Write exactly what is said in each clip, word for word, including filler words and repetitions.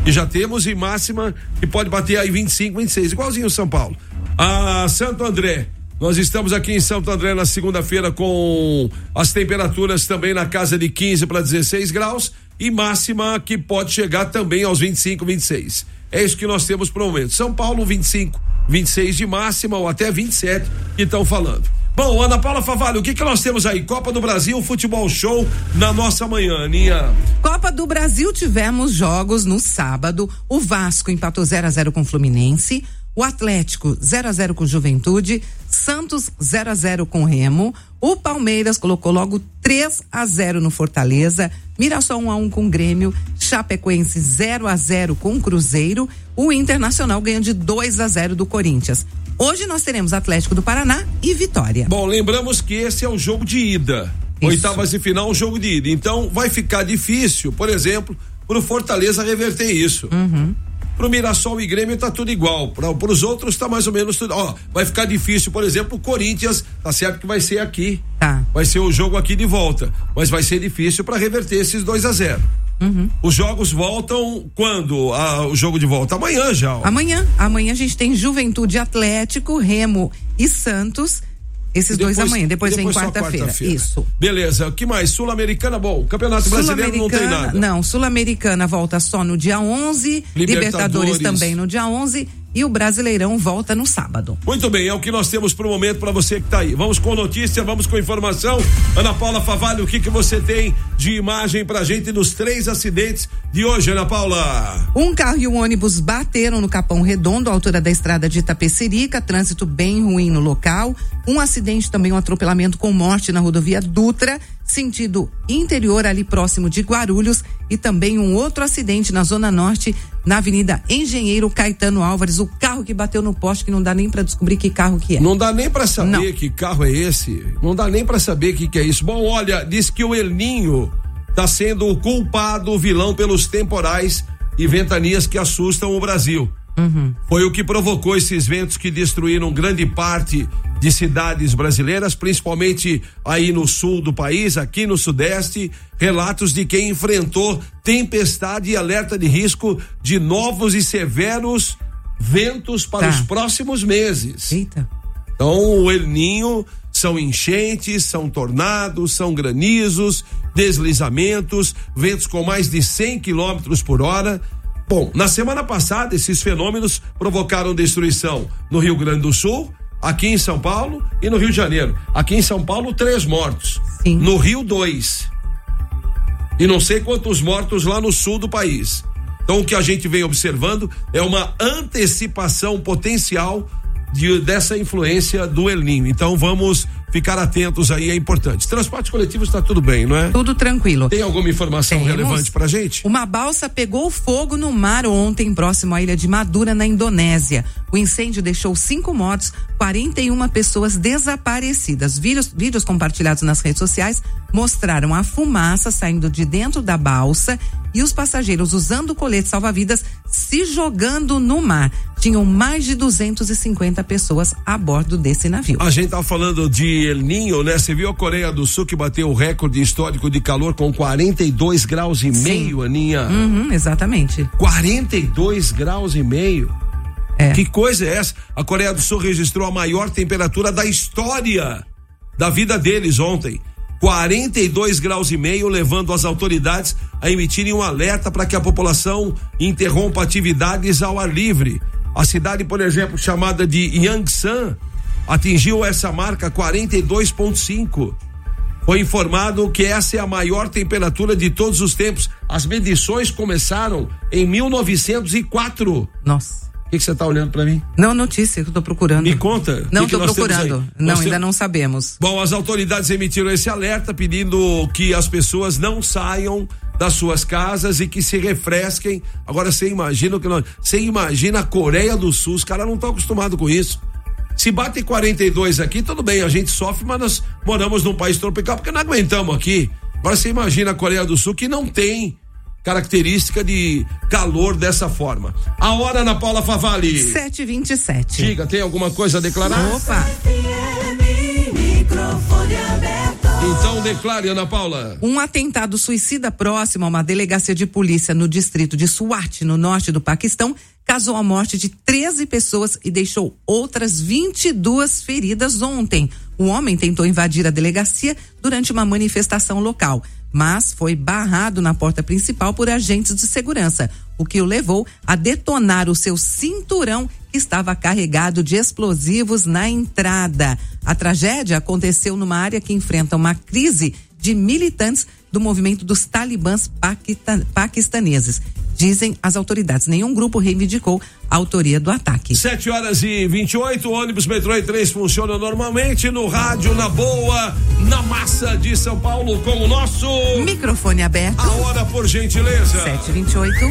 que já temos, e máxima que pode bater aí vinte e cinco, vinte e seis, igualzinho o São Paulo. A Santo André, nós estamos aqui em Santo André na segunda-feira com as temperaturas também na casa de quinze para dezesseis graus e máxima que pode chegar também aos vinte e cinco, vinte e seis. É isso que nós temos para o momento. São Paulo, vinte e cinco, vinte e seis de máxima ou até vinte e sete que estão falando. Bom, Ana Paula Favalli, o que que nós temos aí? Copa do Brasil, futebol show na nossa manhã, Aninha. Copa do Brasil, tivemos jogos no sábado. O Vasco empatou zero a zero com o Fluminense. O Atlético zero a zero com Juventude. Santos zero a zero com Remo. O Palmeiras colocou logo três a zero no Fortaleza. Mirassol um a um com Grêmio. Chapecoense zero a zero com Cruzeiro. O Internacional ganhou de dois a zero do Corinthians. Hoje nós teremos Atlético do Paraná e Vitória. Bom, lembramos que esse é o jogo de ida. Isso. Oitavas de final, o jogo de ida. Então vai ficar difícil, por exemplo, pro Fortaleza reverter isso. Uhum. Pro Mirassol e Grêmio tá tudo igual. Para pros outros tá mais ou menos tudo. Ó, vai ficar difícil, por exemplo, o Corinthians, tá certo que vai ser aqui. Tá. Vai ser o jogo aqui de volta, mas vai ser difícil para reverter esses dois a zero. Uhum. Os jogos voltam quando? Ah, o jogo de volta amanhã já. Ó. Amanhã, amanhã a gente tem Juventude, Atlético, Remo e Santos. Esses depois, dois amanhã, depois, depois vem quarta-feira. Quarta Isso. Beleza, o que mais? Sul-Americana, bom, Campeonato Brasileiro não tem nada. Não, Sul-Americana volta só no dia onze, Libertadores, Libertadores também no dia onze e o Brasileirão volta no sábado. Muito bem, é o que nós temos pro momento para você que tá aí. Vamos com notícia, vamos com informação. Ana Paula Favalli, o que que você tem de imagem pra gente dos três acidentes de hoje, Ana Paula? Um carro e um ônibus bateram no Capão Redondo, à altura da estrada de Itapecerica, trânsito bem ruim no local. Um acidente também, um atropelamento com morte na rodovia Dutra, sentido interior ali próximo de Guarulhos, e também um outro acidente na Zona Norte, na Avenida Engenheiro Caetano Álvares, o carro que bateu no poste que não dá nem pra descobrir que carro que é. Não dá nem pra saber não. que carro é esse, não dá nem pra saber que que é isso. Bom, olha, diz que o El Ninho tá sendo o culpado, o vilão pelos temporais e ventanias que assustam o Brasil. Uhum. Foi o que provocou esses ventos que destruíram grande parte de cidades brasileiras, principalmente aí no sul do país, aqui no sudeste. Relatos de quem enfrentou tempestade e alerta de risco de novos e severos ventos para tá. os próximos meses. Eita. Então, o El Ninho são enchentes, são tornados, são granizos, deslizamentos, ventos com mais de cem quilômetros por hora. Bom, na semana passada, esses fenômenos provocaram destruição no Rio Grande do Sul, aqui em São Paulo e no Rio de Janeiro. Aqui em São Paulo, três mortos. Sim. No Rio, dois. E não sei quantos mortos lá no sul do país. Então, o que a gente vem observando é uma antecipação potencial de, dessa influência do El Ninho. Então, vamos ficar atentos aí, é importante. Transporte coletivo está tudo bem, não é? Tudo tranquilo. Tem alguma informação Temos. relevante pra gente? Uma balsa pegou fogo no mar ontem, próximo à ilha de Madura, na Indonésia. O incêndio deixou cinco mortos, quarenta e uma pessoas desaparecidas. Vídeos, vídeos compartilhados nas redes sociais mostraram a fumaça saindo de dentro da balsa e os passageiros usando colete salva-vidas se jogando no mar. Tinham mais de duzentas e cinquenta pessoas a bordo desse navio. A gente tava falando de El Ninho, né? Você viu a Coreia do Sul que bateu o recorde histórico de calor com quarenta e dois graus e Sim. meio, Aninha? Uhum, exatamente. quarenta e dois graus e meio. É. Que coisa é essa? A Coreia do Sul registrou a maior temperatura da história da vida deles ontem. quarenta e dois graus e meio, levando as autoridades a emitirem um alerta para que a população interrompa atividades ao ar livre. A cidade, por exemplo, chamada de Yangsan, atingiu essa marca quarenta e dois vírgula cinco. Foi informado que essa é a maior temperatura de todos os tempos. As medições começaram em mil novecentos e quatro. Nossa. O que você está olhando para mim? Não, notícia que eu tô procurando. Me conta. Não, que que tô procurando. Não, nós ainda tem... não sabemos. Bom, as autoridades emitiram esse alerta pedindo que as pessoas não saiam das suas casas e que se refresquem. Agora você imagina que nós, você imagina a Coreia do Sul, os caras não estão acostumados com isso. Se bate quarenta e dois aqui, tudo bem, a gente sofre, mas nós moramos num país tropical porque não aguentamos aqui. Agora você imagina a Coreia do Sul que não tem característica de calor dessa forma. A hora, Ana Paula Favalli. sete e vinte e sete. Diga, tem alguma coisa a declarar? Opa. Microfone aberto. Então declare, Ana Paula. Um atentado suicida próximo a uma delegacia de polícia no distrito de Swat, no norte do Paquistão, causou a morte de treze pessoas e deixou outras vinte e duas feridas ontem. O homem tentou invadir a delegacia durante uma manifestação local, mas foi barrado na porta principal por agentes de segurança, o que o levou a detonar o seu cinturão que estava carregado de explosivos na entrada. A tragédia aconteceu numa área que enfrenta uma crise de militantes do movimento dos talibãs paquistaneses. Dizem as autoridades. Nenhum grupo reivindicou a autoria do ataque. sete horas e vinte e oito, ônibus, metrô e trem funcionam normalmente, no rádio, na boa, na massa de São Paulo, com o nosso microfone aberto. A hora, por gentileza. sete e vinte e oito.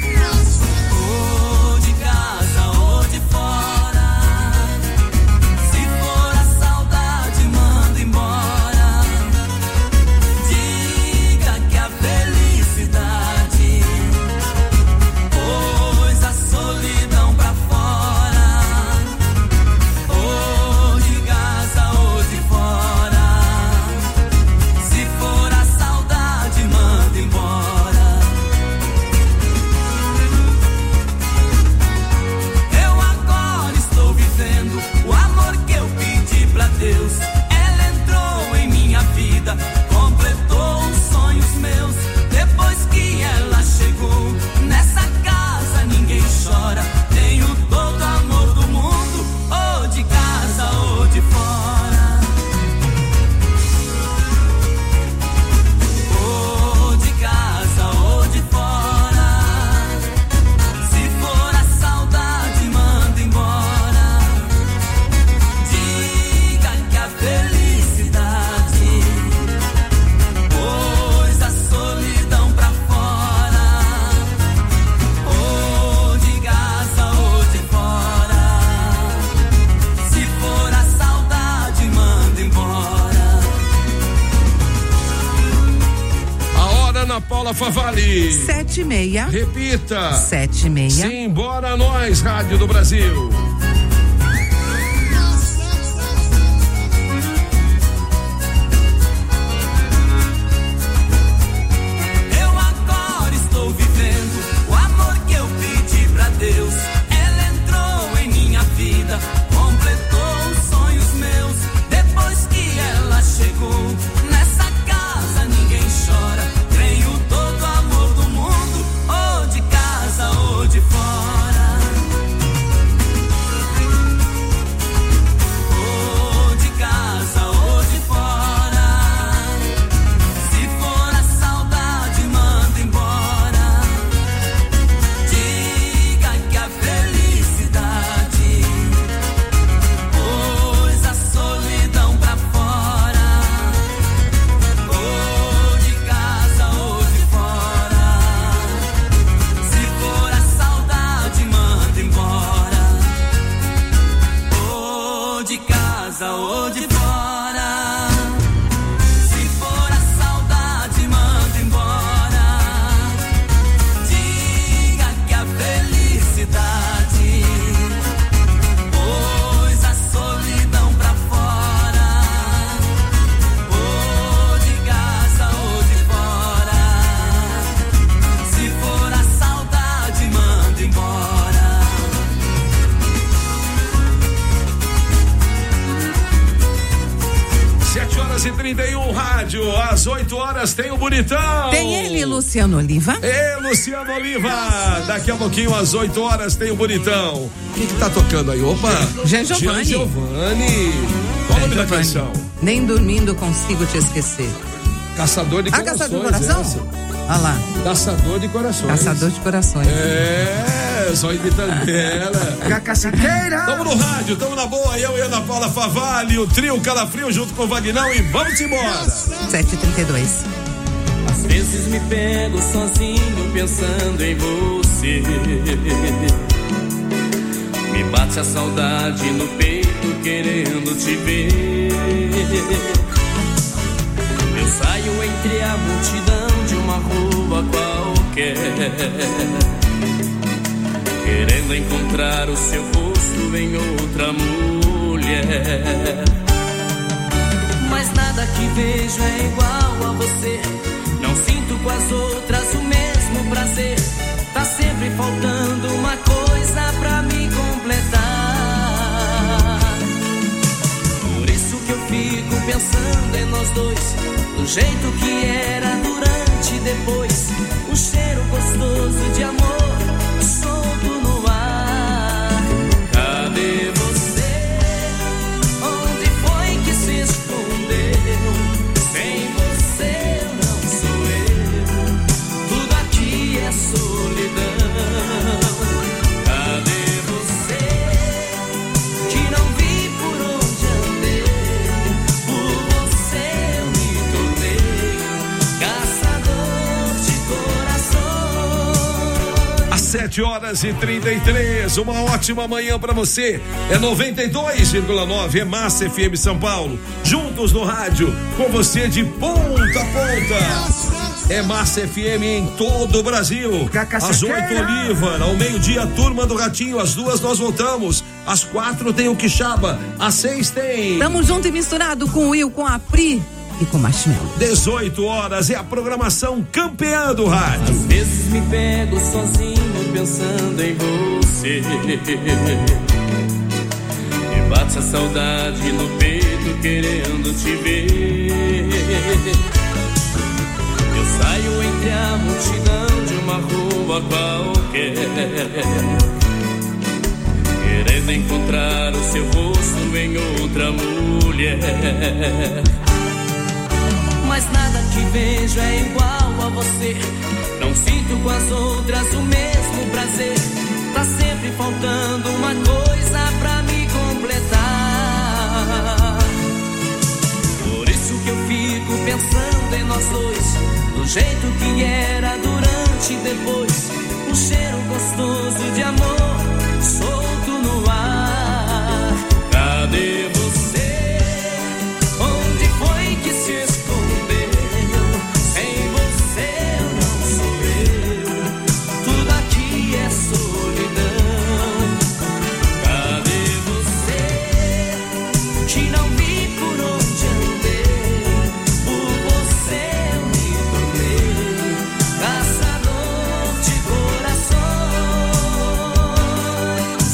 Paula Favale. Sete e meia. Repita. Sete e meia. Simbora nós, Rádio do Brasil. Eu agora estou vivendo o amor que eu pedi pra Deus. Ela entrou em minha vida, completou os sonhos meus. Depois que ela chegou nessa casa, ninguém chora. Todo amor do mundo, ou de casa ou de fora. Ou de casa ou de fora. Se for a saudade, manda embora. Diga que a felicidade pôs a solidão pra fora. Ou de casa ou de de casa ou de fora. Se for a saudade, manda embora. Diga que a felicidade pôs a solidão pra fora. Ou de casa ou de fora. Se for a saudade, manda embora. sete horas e trinta e um, rádio. Às oito horas tem o Bonitão. Tem ele, Luciano Oliva. Ê, Luciano Oliva. Daqui a pouquinho, às oito horas, tem o Bonitão. O que que tá tocando aí? Opa. Jean Giovanni. Jean Giovanni. Qual o nome da canção? Nem dormindo consigo te esquecer. Caçador de ah, Corações. Caçador de Coração? Olha lá. Caçador de Corações. Caçador de Corações. É, só imitando ela. Caçadeira. Tamo no rádio, tamo na boa. Eu e Ana Paula Favale, o trio Calafrio junto com o Vagnão e vamos embora. sete e trinta e dois. Às vezes me pego sozinho pensando em você. Me bate a saudade no peito querendo te ver. Eu saio entre a multidão de uma rua qualquer, querendo encontrar o seu rosto em outra mulher. Mas nada nada que vejo é igual a você. Não sinto com as outras o mesmo prazer. Tá sempre faltando uma coisa pra me completar. Por isso que eu fico pensando em nós dois, do jeito que era durante e depois. Um cheiro gostoso de amor solto no ar. Cadê você? Onde foi que se escondeu? Sem você eu não sou eu. Tudo aqui é solidão. Cadê você? Que não vi por onde andei. Por você eu me tornei caçador de corações. Às sete horas e trinta e três, uma ótima manhã pra você. É noventa e dois vírgula nove, é Massa F M São Paulo. Juntos no rádio, com você de ponta a ponta. É Massa F M em todo o Brasil. Às oito, Oliva. Ao meio-dia, Turma do Ratinho. Às duas, nós voltamos. Às quatro, tem o Quixaba. Às seis, tem. Tamo junto e misturado com o Will, com a Pri e com o Marshmello. dezoito horas é a programação campeã do rádio. Às vezes me pego sozinho pensando em você. E bate a saudade no peito querendo te ver. Eu saio entre a multidão de uma rua qualquer, querendo encontrar o seu rosto em outra mulher. Mas nada que vejo é igual a você. Não sinto com as outras o mesmo prazer. Tá sempre faltando uma coisa pra me completar. Por isso que eu fico pensando em nós dois, do jeito que era durante e depois. Um cheiro gostoso de amor solto no ar. Cadê você? Onde foi que se escondeu? Sem você eu não sou eu. Tudo aqui é solidão. Cadê você? Que não vi por onde andei. Por você eu me tornei caçador de corações.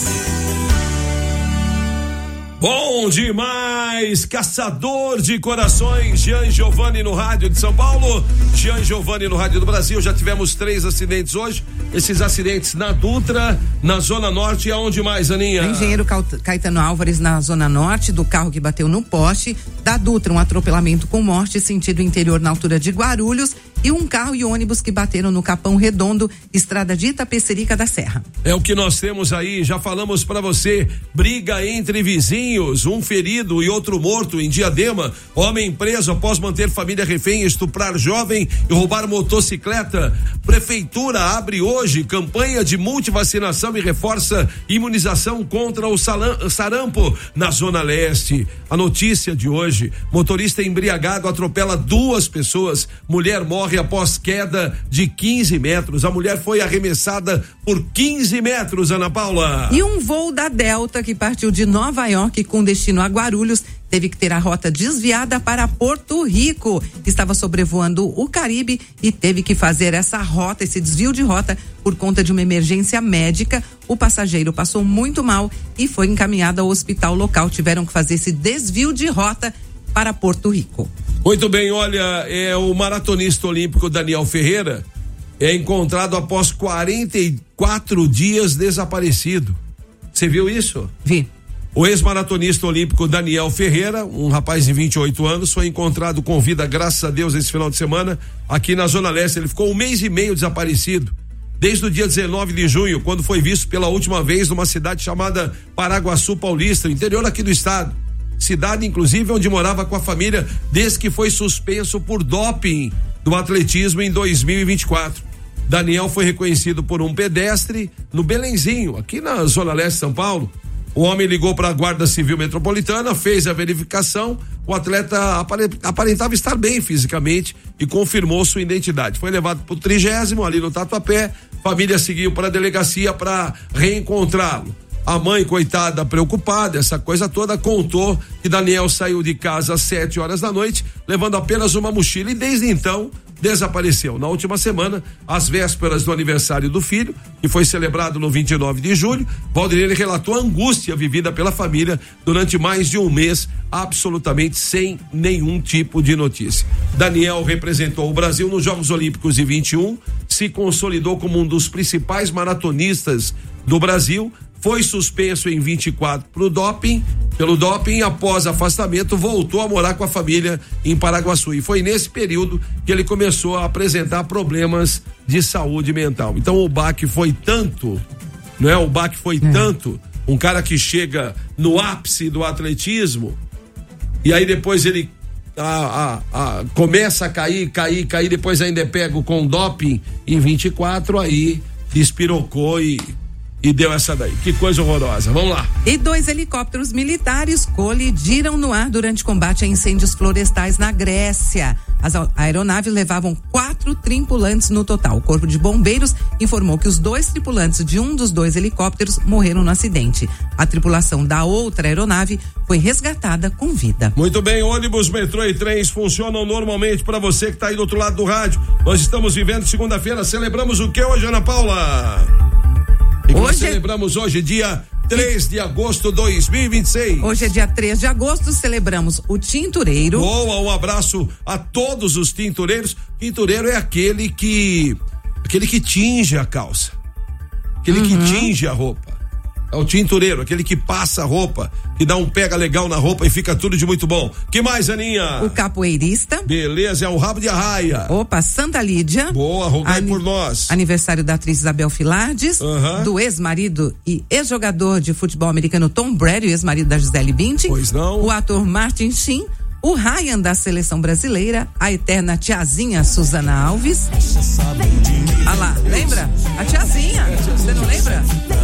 Bom demais, caçador de corações, Jean Giovanni no rádio de São Paulo, Jean Giovanni no rádio do Brasil. Já tivemos três acidentes hoje, esses acidentes na Dutra, na Zona Norte e aonde mais, Aninha? Engenheiro Caetano Álvares na Zona Norte, do carro que bateu no poste, da Dutra um atropelamento com morte, sentido interior na altura de Guarulhos, e um carro e ônibus que bateram no Capão Redondo, estrada de Itapecerica da Serra. É o que nós temos aí, já falamos pra você, briga entre vizinhos, um ferido e outro morto em Diadema, homem preso após manter família refém, estuprar jovem e roubar motocicleta. Prefeitura abre hoje campanha de multivacinação e reforça imunização contra o sarampo na Zona Leste. A notícia de hoje, motorista embriagado atropela duas pessoas, mulher morre após queda de quinze metros. A mulher foi arremessada por quinze metros, Ana Paula. E um voo da Delta que partiu de Nova York com destino a Guarulhos teve que ter a rota desviada para Porto Rico. Estava sobrevoando o Caribe e teve que fazer essa rota, esse desvio de rota por conta de uma emergência médica. O passageiro passou muito mal e foi encaminhado ao hospital local. Tiveram que fazer esse desvio de rota para Porto Rico. Muito bem, olha, é o maratonista olímpico Daniel Ferreira é encontrado após quarenta e quatro dias desaparecido. Você viu isso? Vi. O ex-maratonista olímpico Daniel Ferreira, um rapaz de vinte e oito anos, foi encontrado com vida, graças a Deus, esse final de semana, aqui na Zona Leste. Ele ficou um mês e meio desaparecido, desde o dia dezenove de junho, quando foi visto pela última vez numa cidade chamada Paraguaçu Paulista, interior aqui do estado. Cidade, inclusive, onde morava com a família desde que foi suspenso por doping do atletismo em dois mil e vinte e quatro. Daniel foi reconhecido por um pedestre no Belenzinho, aqui na Zona Leste de São Paulo. O homem ligou para a Guarda Civil Metropolitana, fez a verificação, o atleta aparentava estar bem fisicamente e confirmou sua identidade. Foi levado para o trigésimo ali no Tatuapé, família seguiu para a delegacia para reencontrá-lo. A mãe, coitada, preocupada, essa coisa toda, contou que Daniel saiu de casa às sete horas da noite, levando apenas uma mochila, e desde então desapareceu. Na última semana, às vésperas do aniversário do filho, que foi celebrado no vinte e nove de julho, Valdirene relatou a angústia vivida pela família durante mais de um mês, absolutamente sem nenhum tipo de notícia. Daniel representou o Brasil nos Jogos Olímpicos de vinte e um, se consolidou como um dos principais maratonistas do Brasil, foi suspenso em vinte e quatro pro doping, pelo doping, após afastamento, voltou a morar com a família em Paraguaçu. E foi nesse período que ele começou a apresentar problemas de saúde mental. Então o baque foi tanto, não é? O baque foi é. tanto, um cara que chega no ápice do atletismo, e aí depois ele a, a, a, começa a cair, cair, cair, depois ainda é pego com doping em vinte e quatro, aí espirocou e E deu essa daí. Que coisa horrorosa. Vamos lá. E dois helicópteros militares colidiram no ar durante combate a incêndios florestais na Grécia. As aeronaves levavam quatro tripulantes no total. O Corpo de Bombeiros informou que os dois tripulantes de um dos dois helicópteros morreram no acidente. A tripulação da outra aeronave foi resgatada com vida. Muito bem, ônibus, metrô e trens funcionam normalmente para você que está aí do outro lado do rádio. Nós estamos vivendo segunda-feira. Celebramos o que hoje, Ana Paula? E que hoje celebramos hoje, dia três de agosto de dois mil e vinte e seis. Hoje é dia três de agosto, celebramos o tintureiro. Boa, um abraço a todos os tintureiros. Tintureiro é aquele que aquele que tinge a calça, aquele uhum. que tinge a roupa. É o tintureiro, aquele que passa a roupa, que dá um pega legal na roupa e fica tudo de muito bom. Que mais, Aninha? O capoeirista. Beleza, é o rabo de arraia. Opa, Santa Lídia. Boa, rogai Ani- por nós. Aniversário da atriz Isabel Filardes, uhum. do ex-marido e ex-jogador de futebol americano Tom Brady, ex-marido da Gisele Bündchen. Pois não. O ator Martin Sheen, o Ryan da seleção brasileira, a eterna tiazinha Susana Alves. Ah lá, lembra? A tiazinha, você não lembra?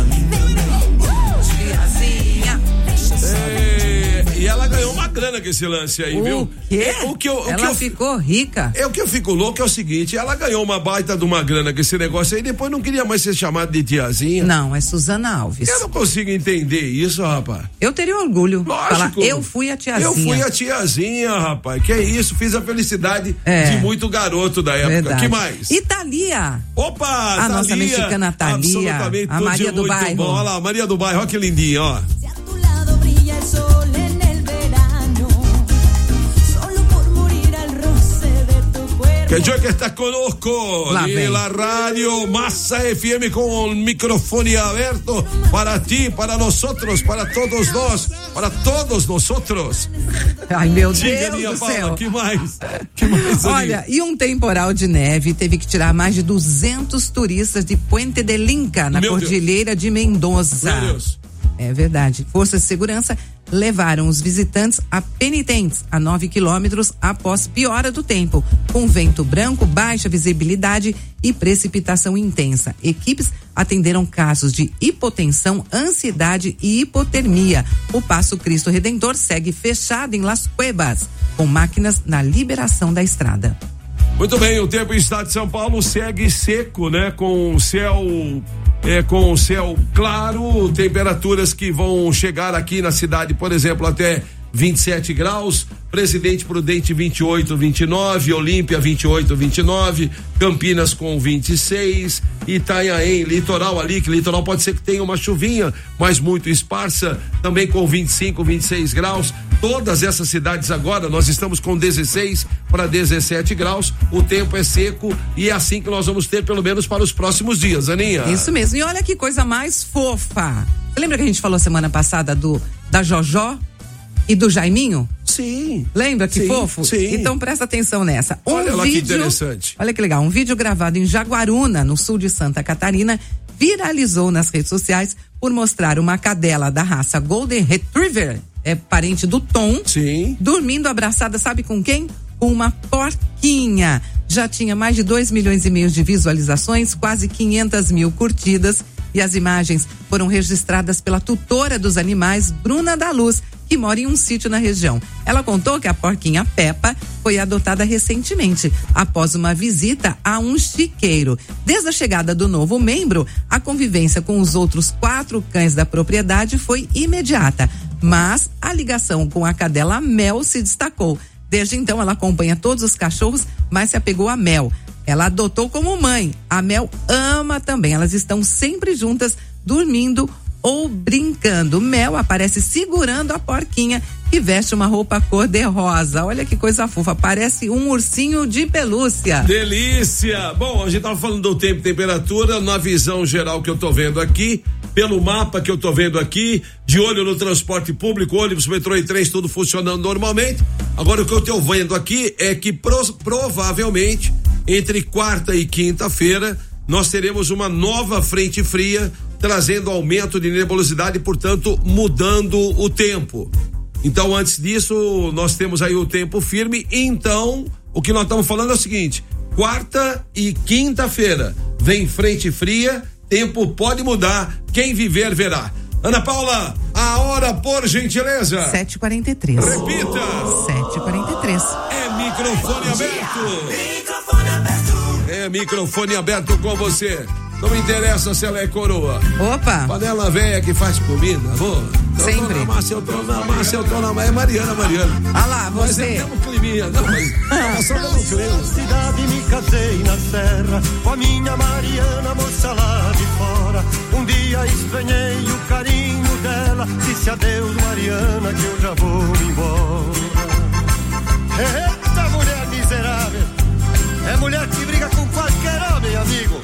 É, e ela ganhou uma grana com esse lance aí, o viu? Quê? É, o que eu, o ela que eu, ficou rica. É o que eu fico louco é o seguinte, ela ganhou uma baita de uma grana com esse negócio aí, depois não queria mais ser chamada de tiazinha. Não, é Susana Alves. Eu não consigo entender isso, rapaz. Eu teria orgulho. Lógico. Falar, eu fui a tiazinha. Eu fui a tiazinha, rapaz. Que é isso, fiz a felicidade é. de muito garoto da época. Verdade. Que mais? E Thalia. Opa, a Thalia. Nossa mexicana Thalia. Absolutamente a Maria do Bairro. Bom. Olha lá, Maria do Bairro, olha que lindinha, ó. Que yo que estás conosco y la radio Massa F M con el micrófono abierto para ti, para nosotros, para todos nós, para todos nosotros. Ai, meu Diga, Deus do Paula, céu. Que mais? Que mais? Olha, e um temporal de neve teve que tirar mais de duzentos turistas de Puente del Inca, na meu Cordilheira Deus. de Mendoza. Meu Deus. É verdade. Forças de segurança levaram os visitantes a penitentes a nove quilômetros após piora do tempo, com vento branco, baixa visibilidade e precipitação intensa. Equipes atenderam casos de hipotensão, ansiedade e hipotermia. O Passo Cristo Redentor segue fechado em Las Cuevas, com máquinas na liberação da estrada. Muito bem, o tempo em estado de São Paulo segue seco, né? Com o céu é, com o céu claro, temperaturas que vão chegar aqui na cidade, por exemplo, até vinte e sete graus, Presidente Prudente vinte e oito, vinte e nove, Olímpia vinte e oito, vinte e nove, Campinas com vinte e seis, Itanhaém, litoral ali, que litoral pode ser que tenha uma chuvinha, mas muito esparsa, também com vinte e cinco, vinte e seis graus. Todas essas cidades agora, nós estamos com dezesseis para dezessete graus, o tempo é seco e é assim que nós vamos ter pelo menos para os próximos dias, Aninha. Isso mesmo, e olha que coisa mais fofa. Você lembra que a gente falou semana passada do da Jojó e do Jaiminho? Sim. Lembra que sim, fofo? Sim. Então presta atenção nessa. Um olha lá vídeo, que interessante. Olha que legal, um vídeo gravado em Jaguaruna, no sul de Santa Catarina, viralizou nas redes sociais por mostrar uma cadela da raça Golden Retriever, é parente do Tom, sim, dormindo abraçada, sabe com quem? Com uma porquinha. Já tinha mais de dois milhões e meio de visualizações, quase quinhentas mil curtidas, e as imagens foram registradas pela tutora dos animais, Bruna da Luz, que mora em um sítio na região. Ela contou que a porquinha Peppa foi adotada recentemente, após uma visita a um chiqueiro. Desde a chegada do novo membro, a convivência com os outros quatro cães da propriedade foi imediata, mas a ligação com a cadela Mel se destacou. Desde então, ela acompanha todos os cachorros, mas se apegou a Mel. Ela adotou como mãe. A Mel ama também. Elas estão sempre juntas, dormindo ou brincando. Mel aparece segurando a porquinha, que veste uma roupa cor-de-rosa. Olha que coisa fofa, parece um ursinho de pelúcia. Delícia! Bom, a gente tava falando do tempo e temperatura, na visão geral que eu tô vendo aqui, pelo mapa que eu tô vendo aqui, de olho no transporte público, ônibus, metrô e trens, tudo funcionando normalmente. Agora o que eu tô vendo aqui é que pro, provavelmente entre quarta e quinta-feira nós teremos uma nova frente fria, trazendo aumento de nebulosidade, portanto mudando o tempo. Então, antes disso, nós temos aí o tempo firme. Então, o que nós estamos falando é o seguinte: quarta e quinta-feira vem frente fria, tempo pode mudar, quem viver verá. Ana Paula, a hora, por gentileza. sete e quarenta e três. Repita. sete e quarenta e três. É microfone aberto. Microfone aberto. É microfone aberto com você. Não me interessa se ela é coroa. Opa. Panela velha que faz comida, boa. Sempre. Eu tô na massa, eu tô na massa, eu tô na massa. É Mariana, Mariana. Ah lá, você. Mas é mesmo climinha, não, mas tava só dando clima. Cidade me casei na serra com a minha Mariana, moça lá de fora. Um dia estranhei o carinho dela, disse adeus Mariana que eu já vou embora. Eita mulher miserável, é mulher que briga com qualquer homem, amigo.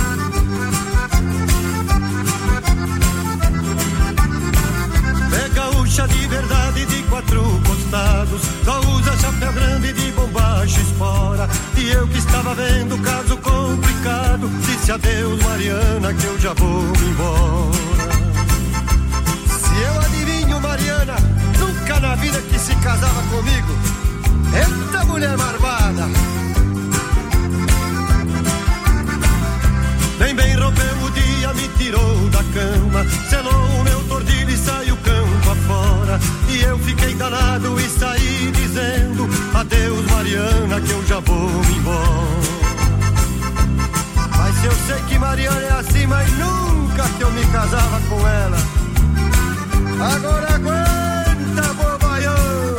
É gaúcha de verdade de quatro costados, só usa chapéu grande de bombacha espora. E eu que estava vendo caso complicado, disse adeus Mariana que eu já vou embora. Se eu adivinho Mariana, nunca na vida que se casava comigo. Eita mulher marvada. Nem bem rompeu o dia, me tirou da cama, selou o meu tordilho e saiu campo afora. E eu fiquei danado e saí dizendo adeus Mariana que eu já vou embora. Mas eu sei que Mariana é assim, mas nunca que eu me casava com ela. Agora aguenta, bobaião.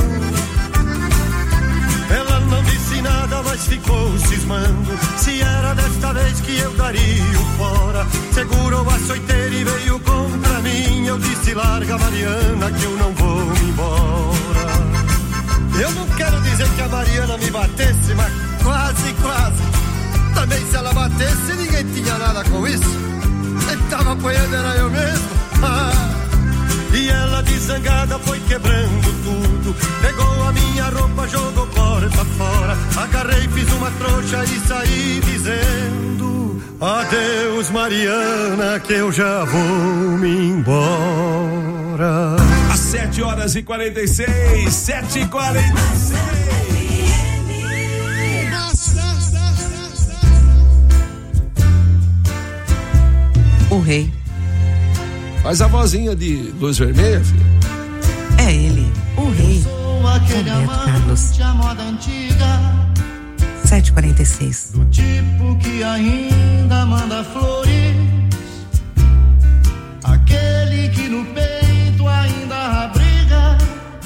Ela não disse nada, mas ficou cismando se era desta vez que eu daria o fora. Segurou a açoiteira e veio contra mim. Eu disse larga Mariana que eu não vou embora. Eu não quero dizer que a Mariana me batesse, mas quase, quase. Também se ela batesse ninguém tinha nada com isso. Quem tava apanhando era eu mesmo. Ah. E ela desangada foi quebrando tudo, pegou a minha roupa, jogou porta fora. Agarrei, fiz uma trouxa e saí dizendo adeus Mariana que eu já vou me embora. Às sete horas e quarenta e seis, sete e quarenta e seis. O rei. Faz a vozinha de luz vermelha, filho. É ele, o rei. Roberto Carlos. sete e quarenta e seis. Do tipo que ainda manda flores, aquele que no peito ainda abriga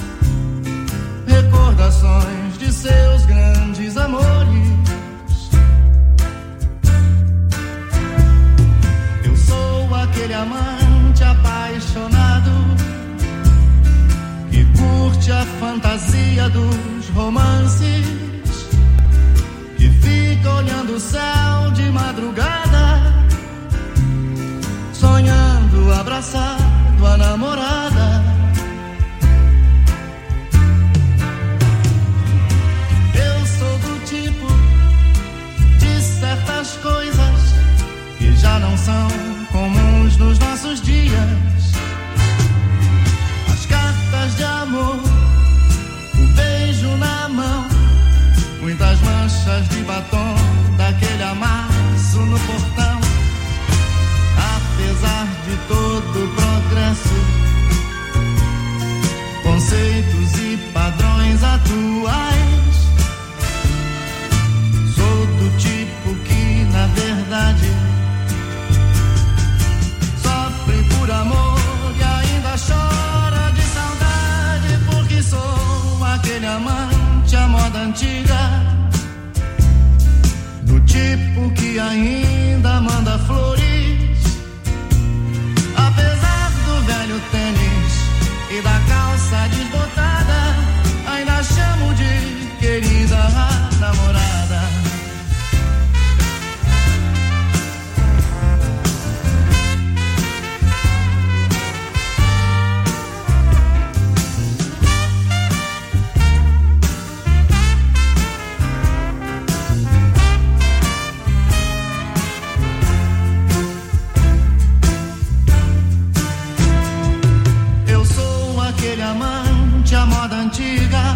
recordações de seus grandes amores. Eu sou aquele amante apaixonado que curte a fantasia dos romances, que fica olhando o céu de madrugada, sonhando abraçado a namorada. Eu sou do tipo de certas coisas que já não são comuns nos nossos dias. As cartas de amor, o beijo na mão, muitas manchas de batom, daquele amasso no portão. Apesar de todo o progresso, conservo antiga, do tipo que ainda manda flores, apesar do velho tênis e da calça desbotada, ainda chamo de querida namorada. Aquele amante à moda antiga,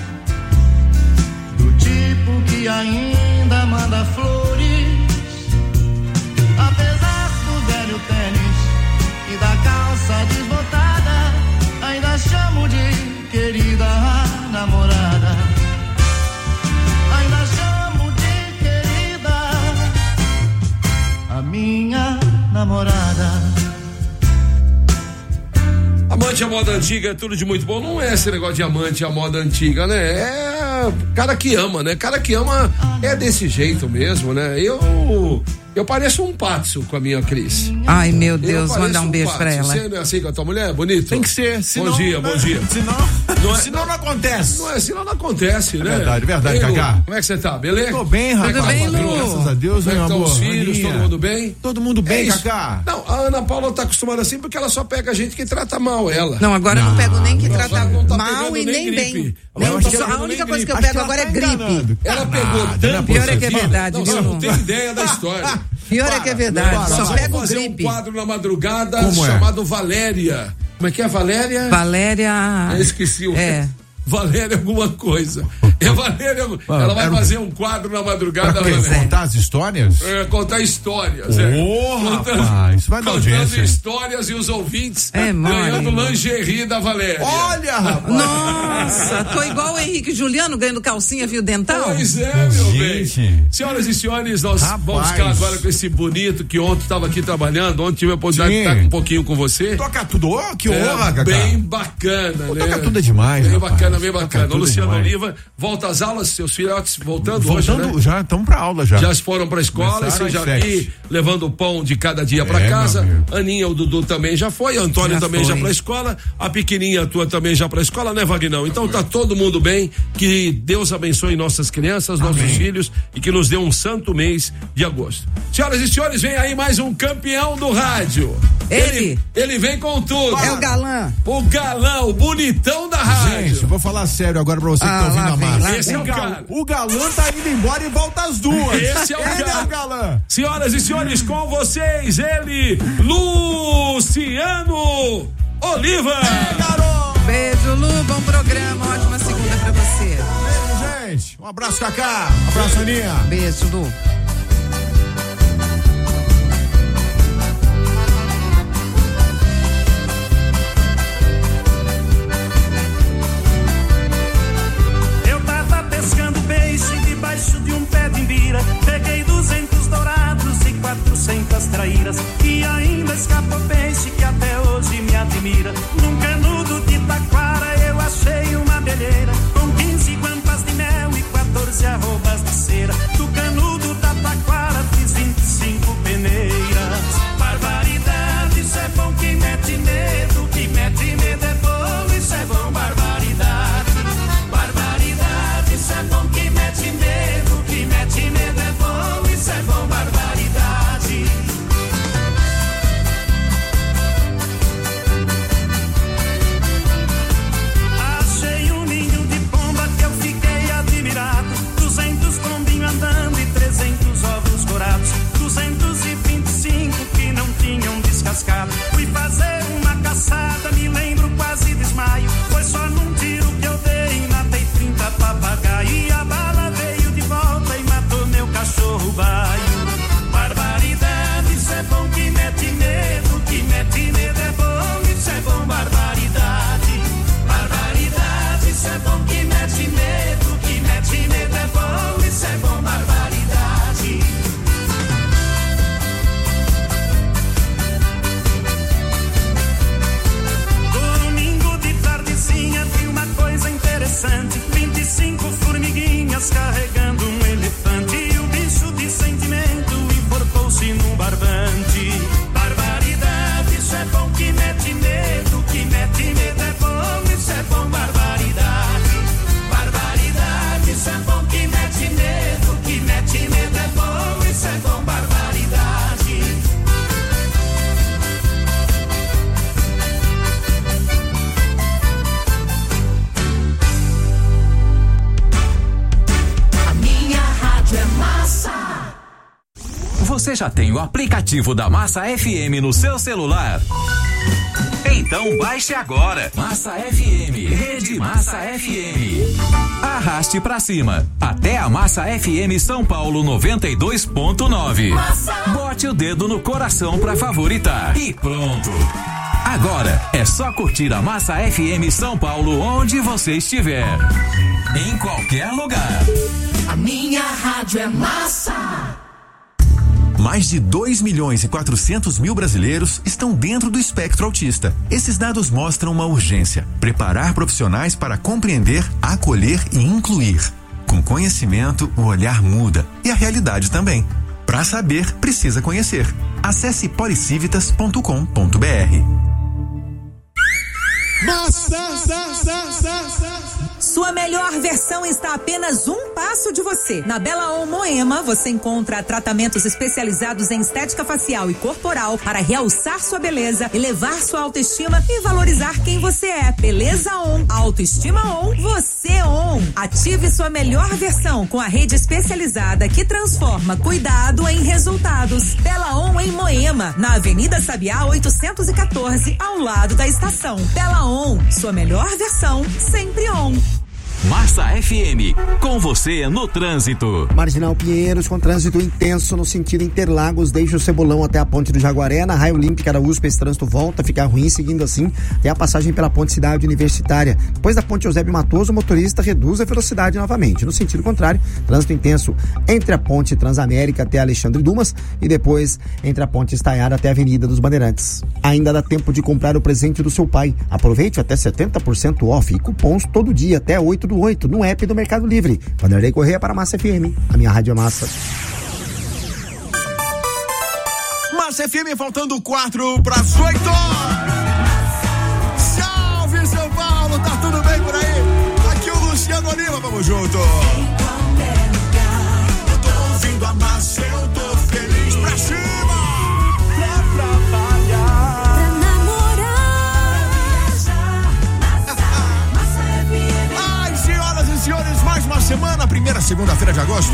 do tipo que ainda manda flores, apesar do velho tênis e da calça desbotada, ainda chamo de querida namorada. Ainda chamo de querida a minha namorada. Amante à moda antiga é tudo de muito bom. Não é esse negócio de amante à moda antiga, né? É cara que ama, né? Cara que ama é desse jeito mesmo, né? Eu eu pareço um patso com a minha Cris. Ai, meu Deus, mandar um beijo patso. pra ela. Você não é assim com a tua mulher? Bonito? Tem que ser. Senão, bom dia, bom dia. Senão não, é, senão não acontece. Não é, senão não acontece, né? Verdade, verdade, Ei, Cacá. Como é que você tá? Beleza? Tô bem, rapaz. Tudo bem, Lu? Graças a Deus, Como é meu que estão amor. os filhos? Aninha. Todo mundo bem? Todo mundo bem, É isso. Cacá. Não, a Ana Paula tá acostumada assim porque ela só pega gente que trata mal ela. Não, agora eu não pego nem que não, trata agora não tá mal pegando e nem nem gripe. bem. Ela Nem não tá só- pegando a única nem coisa que eu gripe. pego Acho que agora é ela tá gripe. enganando. Ela pegou Nada, tanto. não é Pior é que é possível. verdade, Não, viu? você não tem ideia da história. Pior é que é verdade, Para, só para. pego fazer gripe. um quadro na madrugada Como é? chamado Valéria. Como é que é Valéria? Valéria. Eu esqueci o É. Valéria alguma coisa. É Valéria. Ela vai era um- fazer um quadro na madrugada, Pra quê? Valéria. Contar as histórias? É, contar histórias. Ô, é. rapaz, vai dar contando audiência. histórias e os ouvintes É, ganhando mole. lingerie da Valéria. Olha, rapaz. Nossa, tô igual o Henrique Juliano ganhando calcinha fio dental. Pois é, meu Gente. bem. Senhoras e senhores, nós Rapaz. vamos ficar agora com esse bonito que ontem estava aqui trabalhando. Ontem tive a oportunidade Sim. de estar um pouquinho com você. Toca tudo. Ô, que É, honra, Cacá. bem bacana, Pô, né? toca tudo é demais, Bem rapaz. bacana, bem Toca bacana. tudo O Luciano demais. Oliva volta às aulas, seus filhotes voltando, hoje, Voltando, né? já estamos pra aula já. Já foram pra escola, Começaram você já às sete. aqui levando o pão de cada dia pra É, casa. meu amigo. Aninha, o Dudu também já foi, Antônio Já também foi. já pra escola, a pequenininha tua também já pra escola, né, Vagnão? Então tá todo mundo bem, que Deus abençoe nossas crianças, nossos filhos e que nos dê um santo mês de agosto. Senhoras e senhores, vem aí mais um campeão do rádio. Ele. Ele vem com tudo. É o galã. O galã, o bonitão da rádio. Gente, eu vou falar sério agora pra você que Ah, tá ouvindo lá a vem, massa. lá Esse vem. é o cara. O galã tá indo embora e volta às duas. Esse é o Ele galã. é o galã. Senhoras e senhores, com vocês, ele, Luciano Oliva. Garoto. Beijo, Lu, bom programa, ótima segunda pra você. Beijo, gente. Um abraço, Cacá. Um abraço, Aninha. Beijo, Lu. Eu tava pescando peixe debaixo de um pé de imbira. Peguei duzentos dourados e quatrocentas traíras. E ainda escapou peixe que até hoje me admira. Num canudo de taquara eu achei uma abelheira com quinze guampas de mel e quatorze arrobas de cera. Do canudo da mete medo, que mete medo é bom, isso é bom, barbaridade. Barbaridade, isso é bom, que mete medo, que mete medo é bom, isso é bom, barbaridade. Você já tem o aplicativo da Massa F M no seu celular? Então baixe agora. Massa F M, Rede Massa F M. Arraste pra cima, até a Massa F M São Paulo noventa e dois ponto nove. Bote o dedo no coração pra favoritar e pronto. Agora é só curtir a Massa F M São Paulo onde você estiver. Em qualquer lugar. A minha rádio é Massa. Mais de dois milhões e quatrocentos mil brasileiros estão dentro do espectro autista. Esses dados mostram uma urgência: preparar profissionais para compreender, acolher e incluir. Com conhecimento, o olhar muda e a realidade também. Para saber, precisa conhecer. Acesse policivitas ponto com ponto b r. Sua melhor versão está a apenas um passo de você. Na Bela On Moema, você encontra tratamentos especializados em estética facial e corporal para realçar sua beleza, elevar sua autoestima e valorizar quem você é. Beleza On, autoestima On, você On. Ative sua melhor versão com a rede especializada que transforma cuidado em resultados. Bela On em Moema, na Avenida Sabiá oitocentos e quatorze, ao lado da estação. Bela On, sua melhor versão, sempre on. Massa F M, com você no trânsito. Marginal Pinheiros, com trânsito intenso no sentido Interlagos, desde o Cebolão até a Ponte do Jaguaré. Na Raia Olímpica da U S P, esse trânsito volta a ficar ruim, seguindo assim até a passagem pela Ponte Cidade Universitária. Depois da Ponte Eusébio Matoso, o motorista reduz a velocidade novamente. No sentido contrário, trânsito intenso entre a Ponte Transamérica até Alexandre Dumas e depois entre a Ponte Estaiada até a Avenida dos Bandeirantes. Ainda dá tempo de comprar o presente do seu pai. Aproveite até setenta por cento off e cupons todo dia até oito do oito no app do Mercado Livre. Vanderlei Correia para Massa F M. A minha rádio é Massa. Massa F M, faltando quatro para as oito. Salve São Paulo, tá tudo bem por aí? Aqui o Luciano Lima, vamos junto. Em qualquer lugar, eu tô ouvindo a Massa, eu tô feliz pra cima. Pra trabalhar, pra namorar, Massa F M. Ai, senhoras e senhores, mais uma semana, primeira segunda-feira de agosto.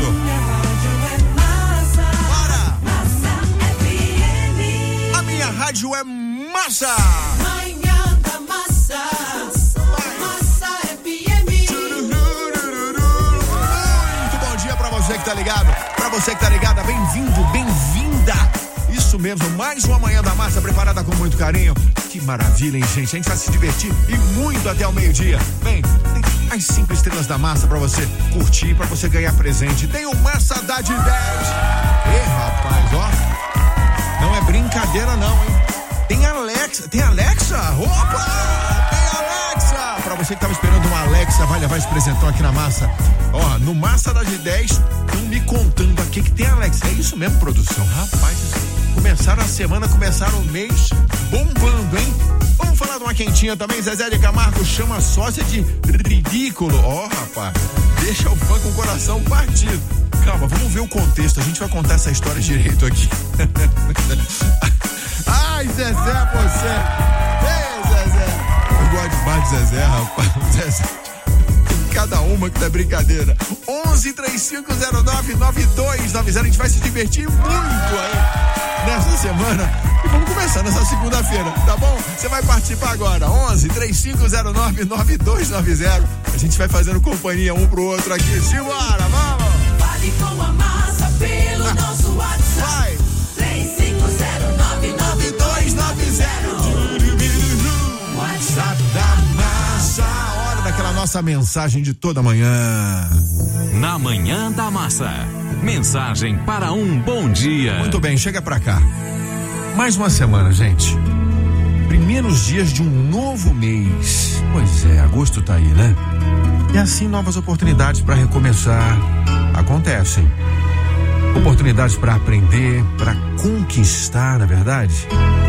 A rádio é Massa. Manhã da Massa. Massa F M. Muito bom dia pra você que tá ligado. Pra você que tá ligada, bem-vindo, bem-vinda. Isso mesmo, mais uma Manhã da Massa preparada com muito carinho. Que maravilha, hein, gente? A gente vai se divertir e muito até o meio-dia. Bem, tem as cinco estrelas da Massa pra você curtir, pra você ganhar presente. Tem o Massa dá de dez. Ê, rapaz, ó. Não é brincadeira não, hein? Tem Alexa, tem Alexa? Opa! Tem Alexa! Pra você que tava esperando uma Alexa, vai levar esse presentão aqui na Massa. Ó, no Massa da G dez, estão me contando aqui que tem Alexa. É isso mesmo, produção? Rapaz, começaram a semana, começaram o mês bombando, hein? Vamos falar de uma quentinha também. Zezé de Camargo chama a sócia de ridículo. Ó, rapaz, deixa o fã com o coração partido. Calma, vamos ver o contexto. A gente vai contar essa história direito aqui. Ai, Zezé, você. Ei, Zezé. Eu gosto demais de Zezé, rapaz. Zezé. Tem cada uma que tá brincadeira. onze, trinta e cinco, zero nove, nove dois nove zero. A gente vai se divertir muito aí nessa semana. E vamos começar nessa segunda-feira, tá bom? Você vai participar agora. onze, trinta e cinco, zero nove, nove dois nove zero. A gente vai fazendo companhia um pro outro aqui. Simbora, vamos! Fale com a Massa pelo ah. nosso WhatsApp. Vai! três cinco zero nove nove dois nove zero. WhatsApp da Massa. Hora daquela nossa mensagem de toda manhã. Na Manhã da Massa. Mensagem para um bom dia. Muito bem, chega pra cá. Mais uma semana, gente. Primeiros dias de um novo mês. Pois é, agosto tá aí, né? E assim novas oportunidades para recomeçar acontecem. Oportunidades para aprender, para conquistar, na verdade.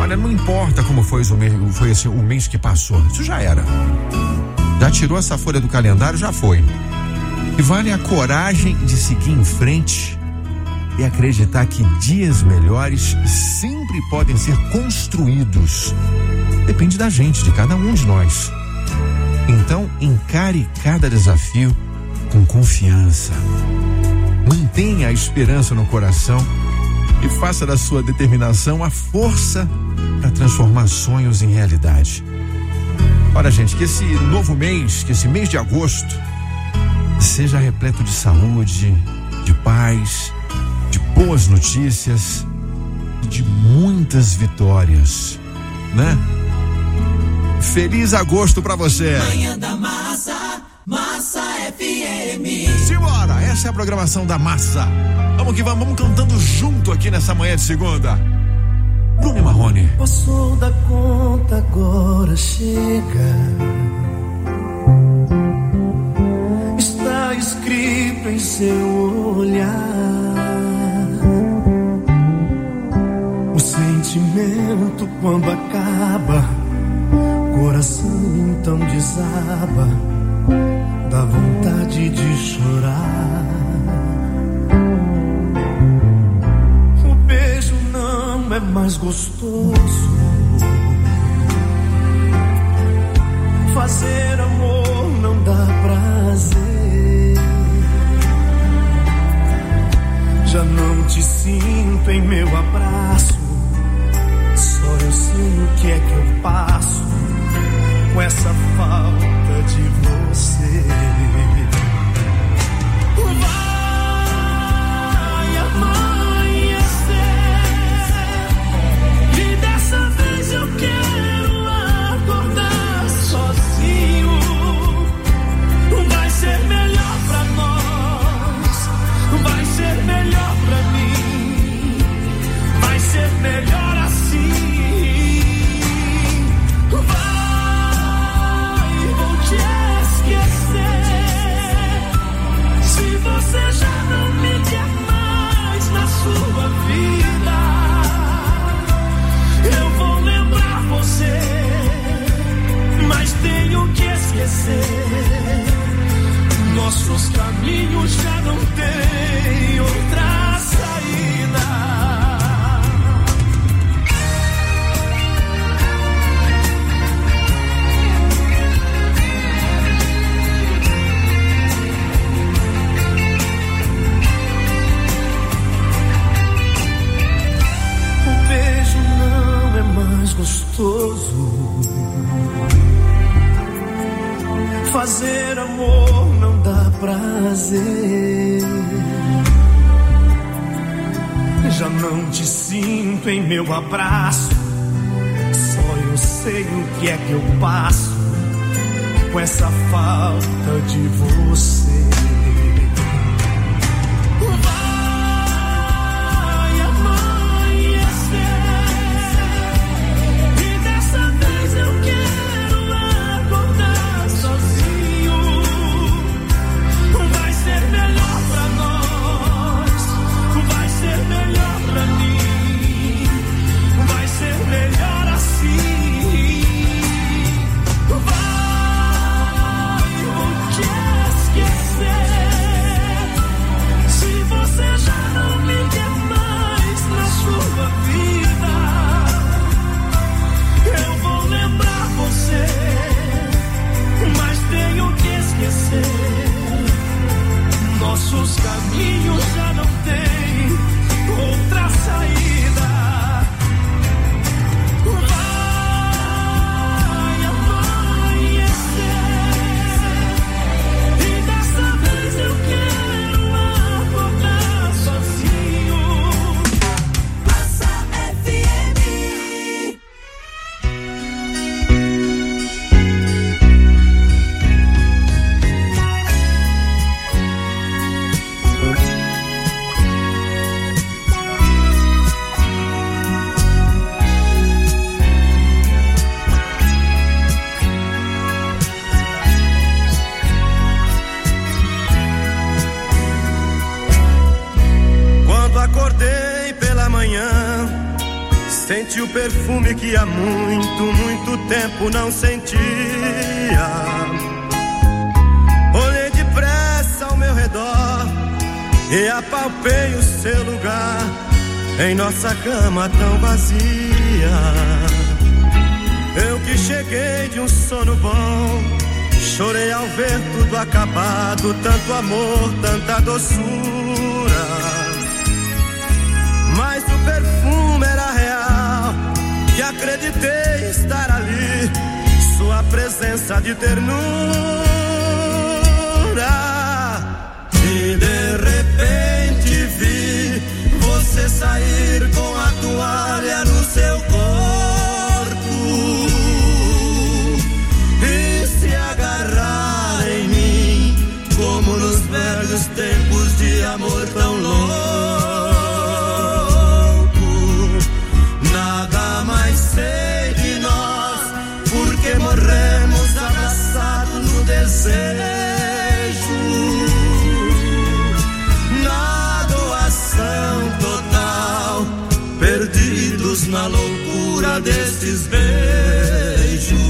Olha, não importa como foi, o mês, foi esse, o mês que passou, isso já era. Já tirou essa folha do calendário, já foi. E vale a coragem de seguir em frente e acreditar que dias melhores sempre podem ser construídos. Depende da gente, de cada um de nós. Então, encare cada desafio com confiança. Mantenha a esperança no coração e faça da sua determinação a força para transformar sonhos em realidade. Olha, gente, que esse novo mês, que esse mês de agosto seja repleto de saúde, de paz, de boas notícias e de muitas vitórias, né? Feliz agosto pra você. Manhã da Massa, Massa F M. Simbora, essa é a programação da Massa. Vamos que vamos, vamos cantando junto aqui nessa manhã de segunda. Bruno e Marrone. Passou da conta, agora chega. Está escrito em seu olhar. O sentimento quando acaba, coração então desaba, dá vontade de chorar. O beijo não é mais gostoso, fazer amor não dá prazer. Já não te sinto em meu abraço, só eu sei o que é que eu passo com essa falta de você. Vai amanhecer e dessa vez eu quero acordar sozinho. Vai ser melhor pra nós, vai ser melhor pra mim, vai ser melhor assim. Te esquecer, se você já não me quer mais na sua vida, eu vou lembrar você, mas tenho que esquecer. Nossos caminhos já não têm outra saída. Gostoso, fazer amor não dá prazer. Já não te sinto em meu abraço, só eu sei o que é que eu passo com essa falta de você. Esquecer Senti o perfume que há muito, muito tempo não sentia. Olhei depressa ao meu redor e apalpei o seu lugar em nossa cama tão vazia. Eu que cheguei de um sono bom, chorei ao ver tudo acabado, tanto amor, tanta doçura. Mas o perfume era real, que acreditei estar ali, sua presença de ternura. E de repente vi você sair com a toalha no seu corpo e se agarrar em mim, como nos velhos tempos de amor tão louco. Nada mais sei de nós, porque morremos abraçados no desejo, na doação total, perdidos na loucura desses beijos.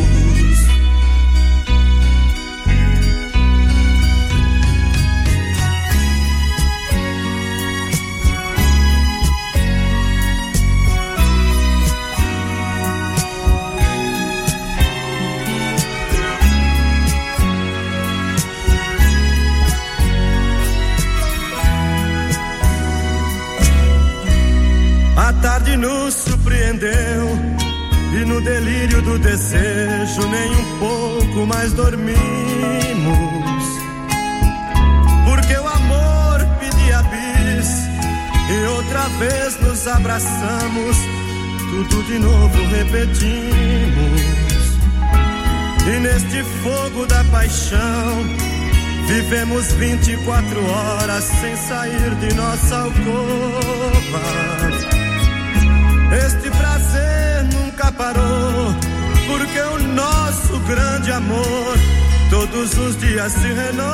A tarde nos surpreendeu e no delírio do desejo nem um pouco mais dormimos, porque o amor pedia bis e outra vez nos abraçamos, tudo de novo repetimos. E neste fogo da paixão vivemos vinte e quatro horas sem sair de nossa alcova. Este prazer nunca parou, porque o nosso grande amor todos os dias se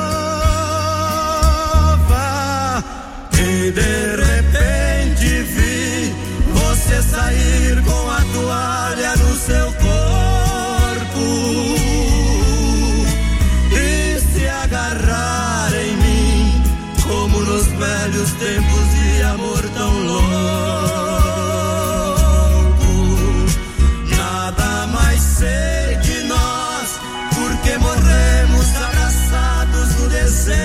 renova. E de repente vi você sair com a toalha no seu corpo e se agarrar em mim, como nos velhos tempos de amor tão louco. Sei de nós, porque morremos abraçados no desejo,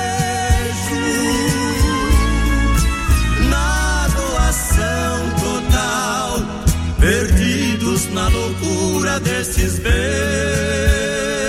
na doação total, perdidos na loucura desses beijos.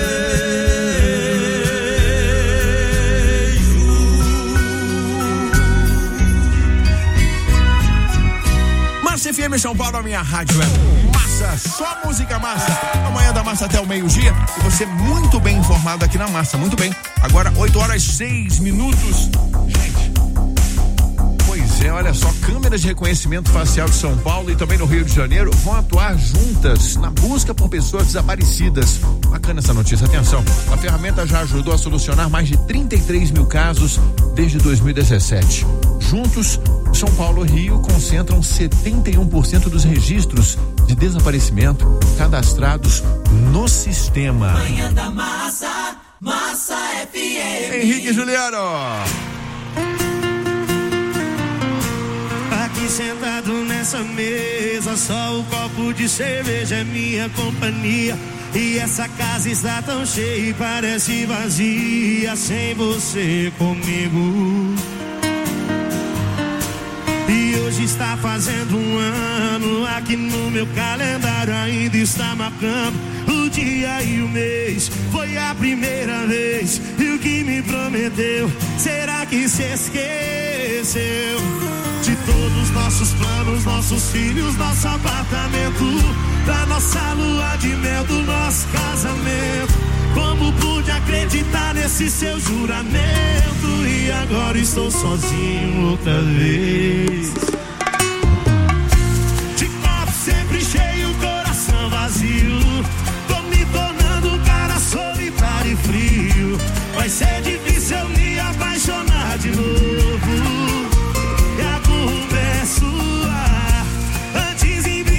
Massa F M São Paulo, a minha rádio é Massa, só música massa. Amanhã da Massa até o meio-dia. E você muito bem informado aqui na Massa, muito bem. Agora oito horas e seis minutos. Gente, pois é, olha só, câmeras de reconhecimento facial de São Paulo e também no Rio de Janeiro vão atuar juntas na busca por pessoas desaparecidas. Bacana essa notícia, atenção. A ferramenta já ajudou a solucionar mais de trinta e três mil casos desde dois mil e dezessete. Juntos, São Paulo e Rio concentram setenta e um por cento dos registros de desaparecimento cadastrados no sistema. Manhã da Massa, Massa F M. Henrique e Juliano. Aqui sentado nessa mesa, só o copo de cerveja é minha companhia. E essa casa está tão cheia e parece vazia sem você comigo. E hoje está fazendo um ano, aqui no meu calendário ainda está marcando o dia e o mês. Foi a primeira vez, e o que me prometeu, será que se esqueceu? De todos os nossos planos, nossos filhos, nosso apartamento, da nossa lua de mel, do nosso casamento. Como pude acreditar nesse seu juramento? E agora estou sozinho outra vez. De copo sempre cheio, coração vazio. Tô me tornando um cara solitário e frio. Vai ser difícil eu me apaixonar de novo. E a culpa é sua. Antes em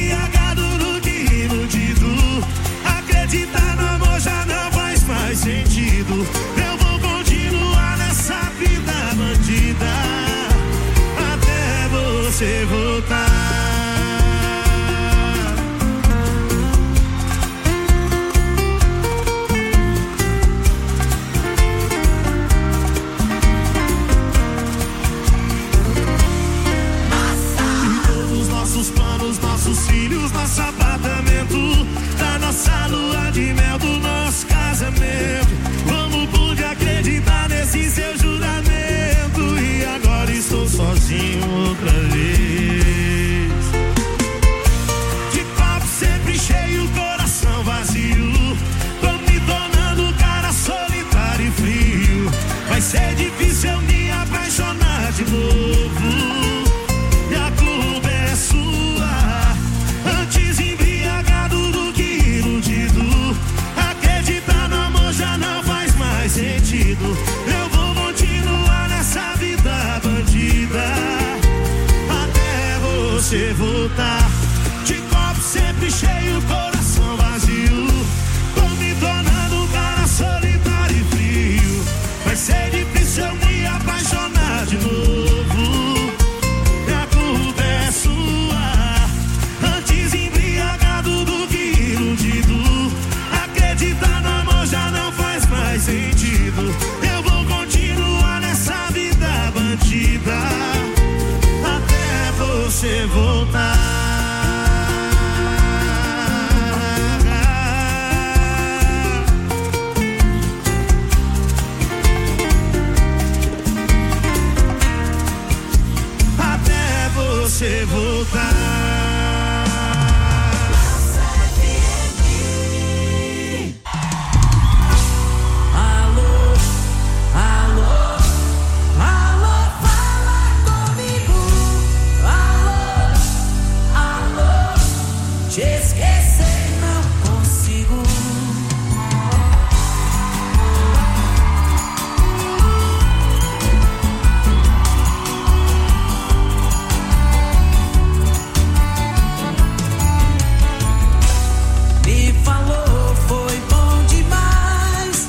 voltar. De copo sempre cheio, coração vazio. Tô me tornando um cara solitário e frio. Vai ser difícil eu me apaixonar de novo. E a culpa é sua. Antes embriagado do que iludido. Acreditar no amor já não faz mais sentido. Eu vou continuar nessa vida bandida até você voltar. Até você voltar. Te esquecer não consigo. Me falou, foi bom demais.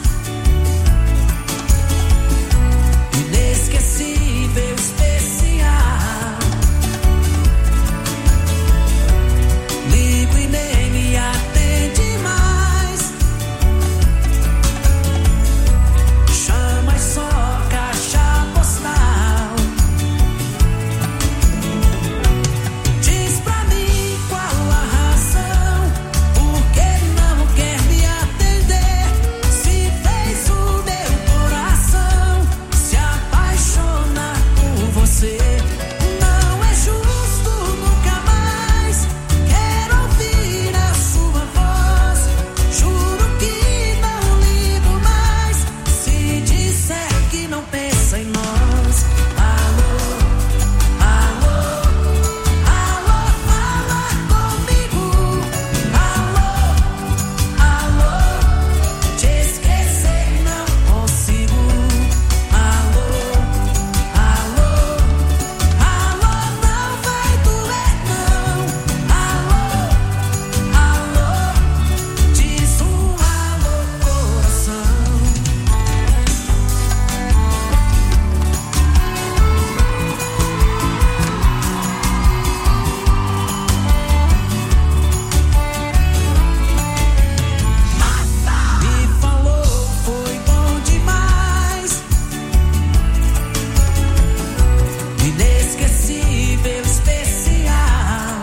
Inesquecível, especial. Ligo e nem me atende mais. Chama e só caixa postal. Diz pra mim qual a razão, por que não quer me atender? Se fez o meu coração se apaixonar por você. Não é justo, nunca mais quero ouvir a sua voz. Juro que não ligo mais se disser que não pensa em nós. Alô, alô, alô, fala comigo. Alô, alô, te esquecer não consigo. Alô, alô, alô, não vai doer não. Alô, alô, diz um alô, coração. Me falou, foi bom demais. Inesquecível, especial.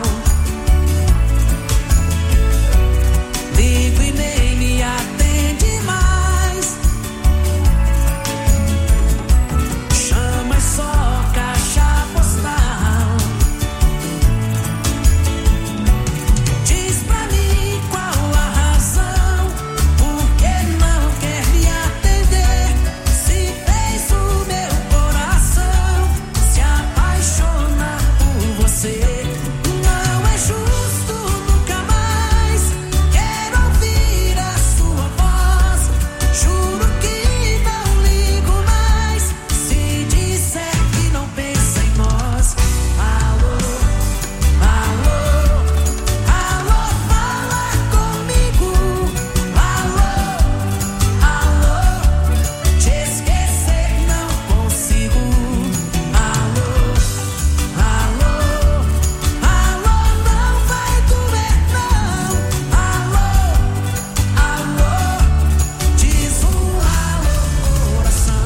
Ligo e nem me atende mais. Chama e só caixa postal. Diz pra mim qual a razão, por que não quer me atender? Se fez o meu coração se apaixonar por você. Não é justo, nunca mais quero ouvir a sua voz. Juro que não ligo mais se disser que não pensa em nós. Alô, alô, alô, fala comigo. Alô, alô, te esquecer não consigo. Alô, alô, alô, não vai doer não. Alô, alô, diz um alô, coração.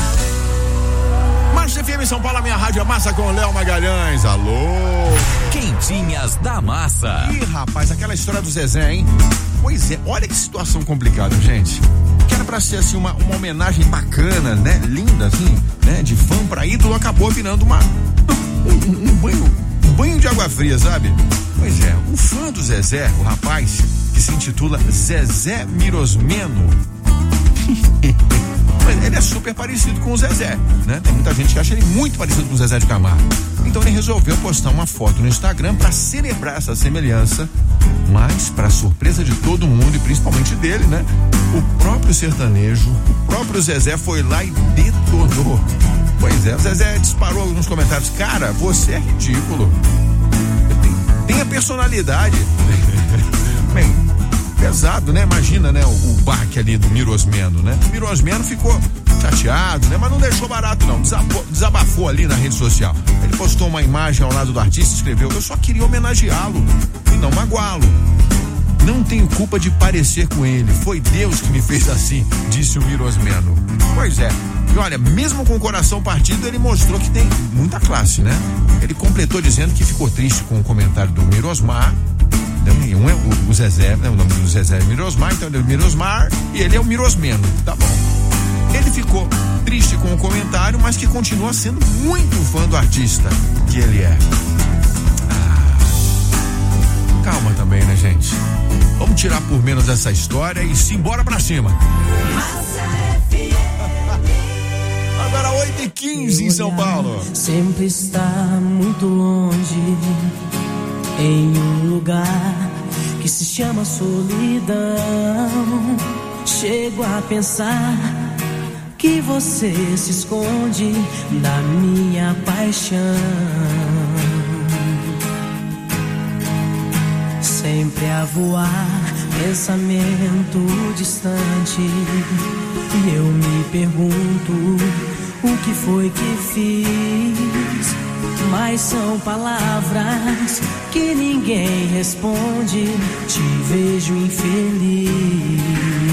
Massa F M São Paulo, a minha rádio, a Massa com o Léo Magalhães. Alô. Quentinhas da Massa. Ih, rapaz, aquela história do Zezé, hein? Pois é, olha que situação complicada, gente. Que era pra ser assim uma, uma homenagem bacana, né? Linda, assim, né? De fã pra ídolo, acabou virando uma um, um banho, um banho de água fria, sabe? Pois é, um fã do Zezé, o rapaz que se intitula Zezé Mirosmeno. Ele é super parecido com o Zezé, né? Tem muita gente que acha ele muito parecido com o Zezé de Camargo. Então ele resolveu postar uma foto no Instagram para celebrar essa semelhança, mas para surpresa de todo mundo e principalmente dele, né? O próprio sertanejo, o próprio Zezé foi lá e detonou. Pois é, o Zezé disparou nos comentários: cara, você é ridículo. Minha personalidade. Bem, pesado, né? Imagina, né? O, o baque ali do Mirosmeno, né? O Mirosmeno ficou chateado, né? Mas não deixou barato, não. Desabafou, desabafou ali na rede social. Ele postou uma imagem ao lado do artista e escreveu: eu só queria homenageá-lo e não magoá-lo. Não tenho culpa de parecer com ele. Foi Deus que me fez assim, disse o Mirosmeno. Pois é. E olha, mesmo com o coração partido, ele mostrou que tem muita classe, né? Ele completou dizendo que ficou triste com o comentário do Mirosmar. Um é o, o Zezé, né? O nome do Zezé é Mirosmar, então ele é o Mirosmar e ele é o Mirosmeno, tá bom. Ele ficou triste com o comentário, mas que continua sendo muito fã do artista que ele é. Ah, calma também, né, gente? Vamos tirar por menos essa história e simbora pra cima. Agora oito e quinze em São Paulo. Sempre está muito longe, em um lugar que se chama solidão. Chego a pensar que você se esconde da minha paixão. Sempre a voar, pensamento distante, e eu me pergunto o que foi que fiz. Mas são palavras que ninguém responde. Te vejo infeliz.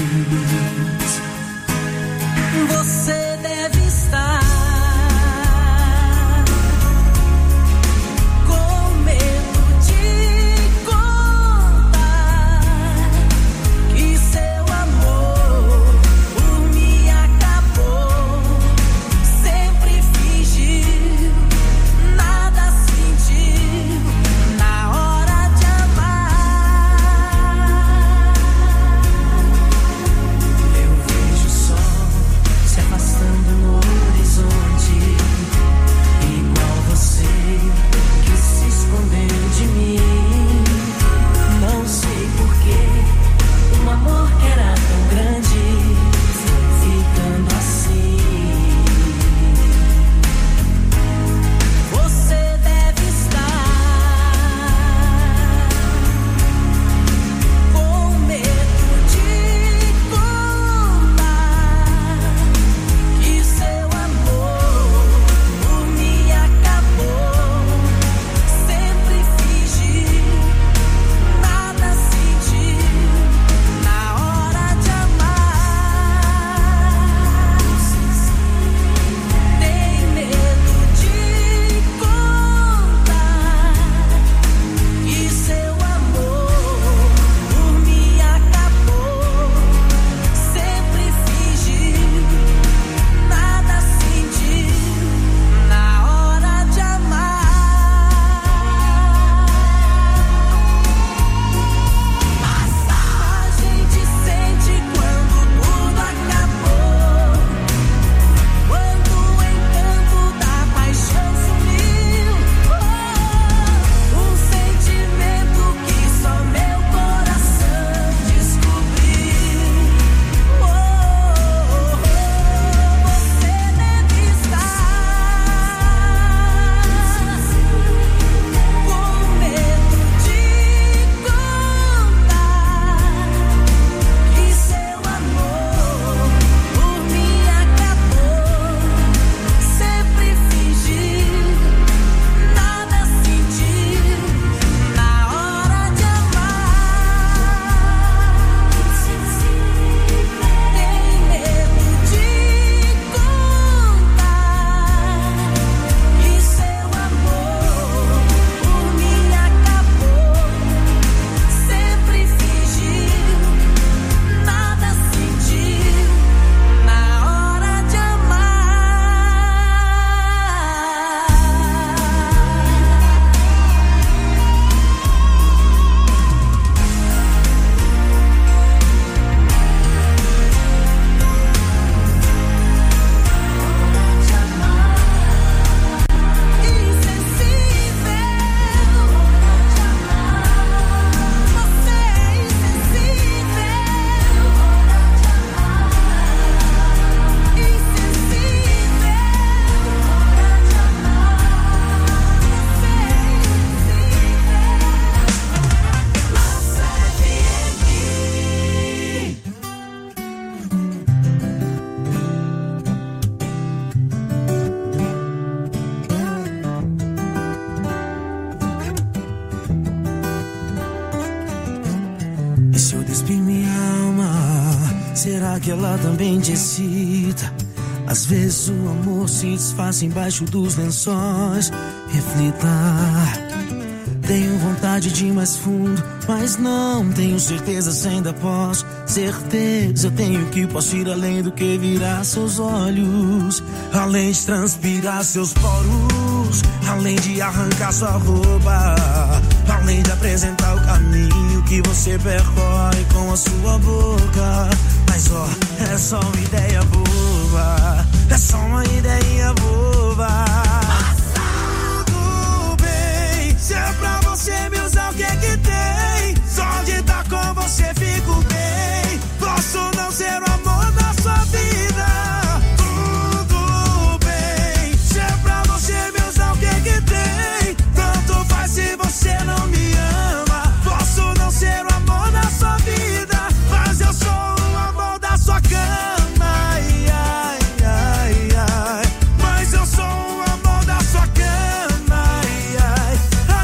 Você deve estar com medo de contar que seu amor por mim acabou. Sempre fingiu, nada sentiu na hora de amar. Será que ela também te excita? Às vezes o amor se disfarça embaixo dos lençóis. Reflita. Tenho vontade de ir mais fundo, mas não tenho certeza se ainda posso. Certeza eu tenho que posso ir além do que virar seus olhos, além de transpirar seus poros, além de arrancar sua roupa, além de apresentar o caminho que você percorre com a sua boca. Mas ó, é só uma ideia boba, é só uma ideia boba. Se é pra você me usar, o que que tem? Só de estar com você fico bem. Posso não ser o amor da sua vida, tudo bem. Se é pra você me usar, o que que tem? Tanto faz se você não me ama. Posso não ser o amor da sua vida, mas eu sou o amor da sua cama. Ai, ai, ai, ai. Mas eu sou o amor da sua cama. Ai, ai.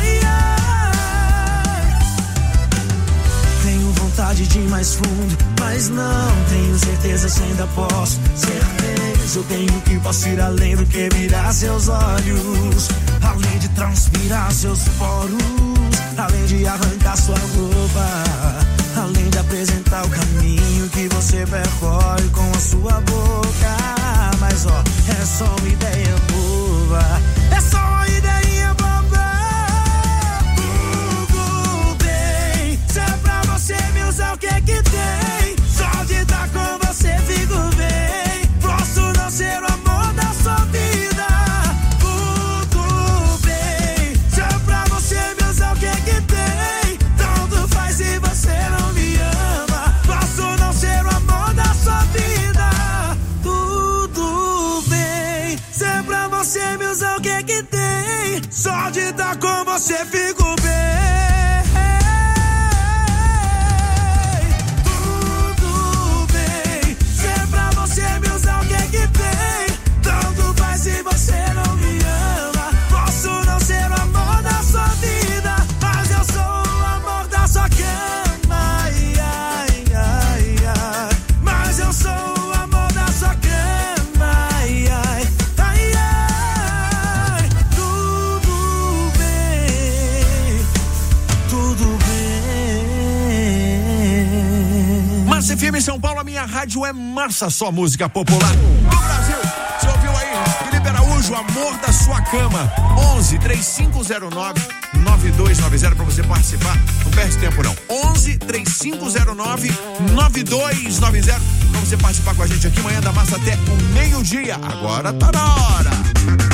Vontade de ir mais fundo, mas não tenho certeza se ainda posso. Certeza eu tenho que posso ir além do que virar seus olhos, além de transpirar seus poros, além de arrancar sua roupa, além de apresentar o caminho que você percorre com a sua boca. Mas ó, é só uma ideia boba, é só uma ideia boba. Você me usa, o que que tem? Só de estar com você fico bem. Posso não ser o amor da sua vida, tudo bem. Se é pra você me usar, o que que tem? Tanto faz se você não me ama. Posso não ser o amor da sua vida, tudo bem. Se é pra você me usar, o que que tem? Só de estar com você fico bem. Se você não me ama, posso não ser o amor da sua vida, mas eu sou o amor da sua cama. Ai, ai, ai, ai. Mas eu sou o amor da sua cama. Ai, ai, ai, ai. Tudo bem, tudo bem. Massa F M São Paulo, a minha rádio é massa, só música popular do Brasil. Você ouviu aí? Felipe Araújo, Amor da Sua Cama. onze, três cinco zero nove, nove dois nove zero pra você participar. Não perde tempo não. onze, três cinco zero nove, nove dois nove zero pra você participar com a gente aqui. Manhã da Massa até o meio-dia. Agora tá na hora.